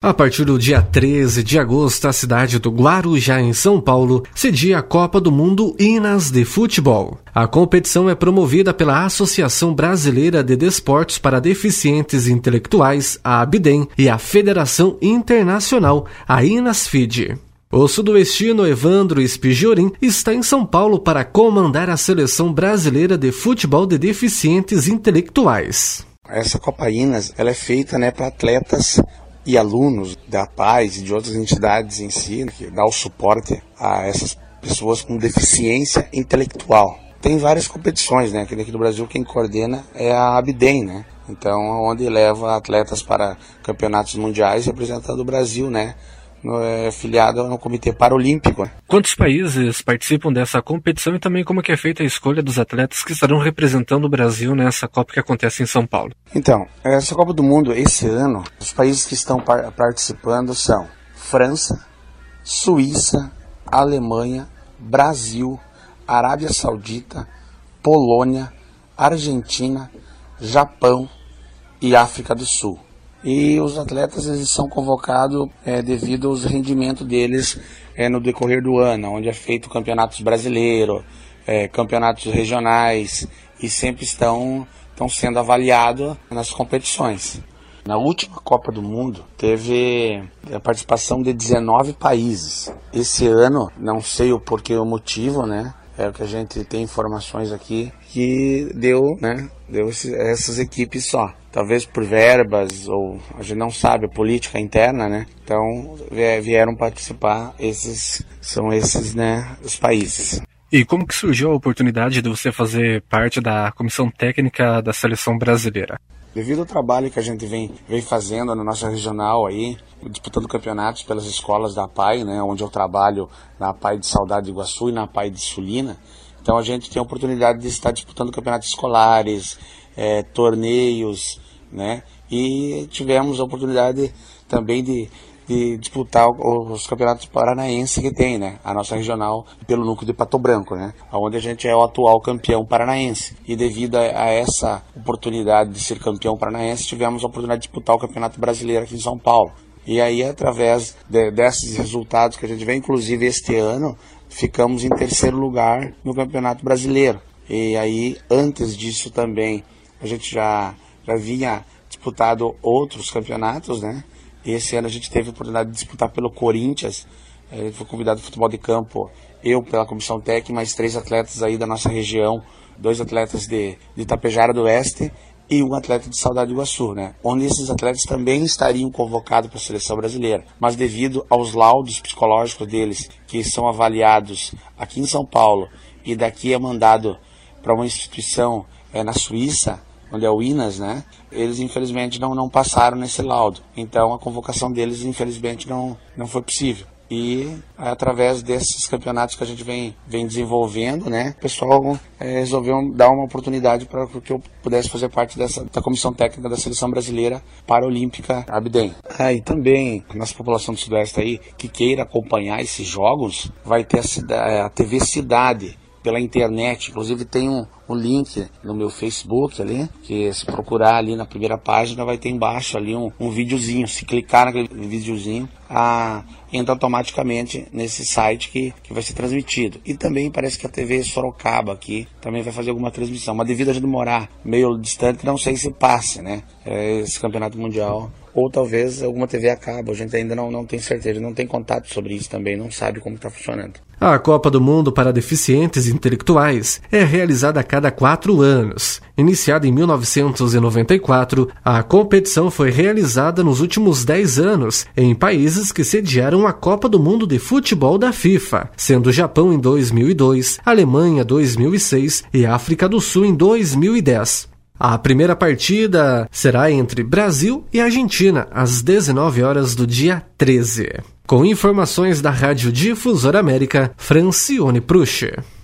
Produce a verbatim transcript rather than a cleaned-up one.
A partir do dia treze de agosto, a cidade do Guarujá, em São Paulo, cedia a Copa do Mundo Inas de Futebol. A competição é promovida pela Associação Brasileira de Desportos para Deficientes Intelectuais, a ABDEM, e a Federação Internacional, a Inasfid. O sudoestino Evandro Spigiorin está em São Paulo para comandar a Seleção Brasileira de Futebol de Deficientes Intelectuais. Essa Copa Inas, ela é feita, né, para atletas e alunos da Paz e de outras entidades em si, que dá o suporte a essas pessoas com deficiência intelectual. Tem várias competições, né? Aqui do Brasil quem coordena é a ABDEM, né? Então, onde leva atletas para campeonatos mundiais representando o Brasil, né? No, é filiado no Comitê Paralímpico. Quantos países participam dessa competição e também como que é feita a escolha dos atletas que estarão representando o Brasil nessa Copa que acontece em São Paulo? Então, essa Copa do Mundo, esse ano, os países que estão par- participando são França, Suíça, Alemanha, Brasil, Arábia Saudita, Polônia, Argentina, Japão e África do Sul. E os atletas eles são convocados é, devido aos rendimentos deles é, no decorrer do ano, onde é feito campeonatos brasileiros, é, campeonatos regionais e sempre estão, estão sendo avaliados nas competições. Na última Copa do Mundo teve a participação de dezenove países. Esse ano, não sei o porquê, o motivo, né? É o que a gente tem informações aqui, que deu, né? Deu esse, essas equipes só. Talvez por verbas, ou a gente não sabe, a política interna, né? Então vieram participar, esses são esses, né, os países. E como que surgiu a oportunidade de você fazer parte da comissão técnica da seleção brasileira? Devido ao trabalho que a gente vem, vem fazendo na nossa regional aí, disputando campeonatos pelas escolas da A P A I, né, onde eu trabalho na A P A I de Saudade de Iguaçu e na A P A I de Sulina, então a gente tem a oportunidade de estar disputando campeonatos escolares, é, torneios, né, e tivemos a oportunidade também de, de disputar os campeonatos paranaenses que tem, né, a nossa regional pelo núcleo de Pato Branco, né, onde a gente é o atual campeão paranaense. E devido a essa oportunidade de ser campeão paranaense, tivemos a oportunidade de disputar o Campeonato Brasileiro aqui em São Paulo. E aí, através de, desses resultados que a gente vê, inclusive este ano, ficamos em terceiro lugar no Campeonato Brasileiro. E aí, antes disso também, a gente já, já vinha disputado outros campeonatos, né? E esse ano a gente teve a oportunidade de disputar pelo Corinthians. Eu fui convidado ao futebol de campo, eu pela comissão técnica, mais três atletas aí da nossa região, dois atletas de, de Itapejara do Oeste e um atleta de Saudade de Iguaçu, né? Onde esses atletas também estariam convocados para a seleção brasileira. Mas devido aos laudos psicológicos deles, que são avaliados aqui em São Paulo e daqui é mandado para uma instituição é, na Suíça, onde é o Inas, né? Eles infelizmente não, não passaram nesse laudo. Então a convocação deles infelizmente não, não foi possível. E através desses campeonatos que a gente vem, vem desenvolvendo, né, o pessoal é, resolveu dar uma oportunidade para que eu pudesse fazer parte dessa da comissão técnica da Seleção Brasileira Paralímpica ABDEM. Ah, e também, nossa população do Sudoeste aí, que queira acompanhar esses jogos, vai ter a, cidade, a T V Cidade pela internet. Inclusive tem um, um link no meu Facebook ali, que se procurar ali na primeira página vai ter embaixo ali um, um videozinho. Se clicar naquele videozinho, a, entra automaticamente nesse site que, que vai ser transmitido. E também parece que a T V Sorocaba aqui também vai fazer alguma transmissão, mas devido a gente morar meio distante, não sei se passe, né, esse campeonato mundial, ou talvez alguma T V a cabo. A gente ainda não, não tem certeza, não tem contato sobre isso também, não sabe como está funcionando. A Copa do Mundo para Deficientes Intelectuais é realizada a cada quatro anos. Iniciada em mil novecentos e noventa e quatro, a competição foi realizada nos últimos dez anos em países que sediaram a Copa do Mundo de Futebol da FIFA, sendo Japão em dois mil e dois, Alemanha dois mil e seis e África do Sul em dois mil e dez. A primeira partida será entre Brasil e Argentina, às dezenove horas do dia treze. Com informações da Rádio Difusora América, Francione Prusch.